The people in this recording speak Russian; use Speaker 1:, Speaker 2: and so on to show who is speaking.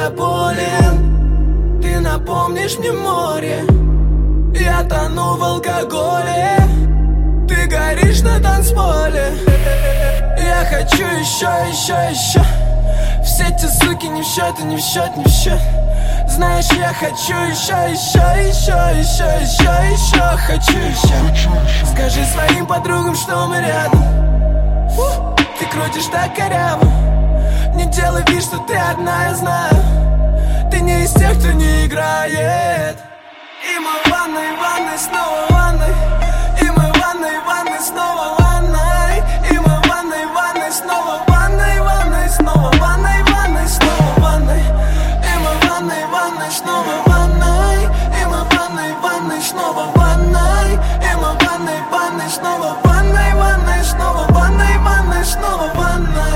Speaker 1: я болен. Ты напомнишь мне море, я тону в алкоголе. Ты горишь на танцполе. Я хочу еще, еще, еще. Все эти суки не в счет, и не в счет, не в счет. Знаешь, я хочу еще, еще, еще, еще, еще, еще. Хочу еще. Скажи своим подругам, что мы рядом. Ты крутишь так коряво. Не делай вид, что ты одна, я знаю. Ты не из тех, кто не играет. И мы в ванной, ванной, снова в ванной. И мы в ванной, ванной, снова в ванной. И мы в ванной, ванной, снова в ванной, ванной, снова в ванной, ванной, снова в ванной. И мы в ванной, ванной, снова в ванной. И мы в ванной, ванной, снова в ванной. И мы в ванной, ванной, снова в ванной, ванной, снова в ванной, ванной, снова в ванной.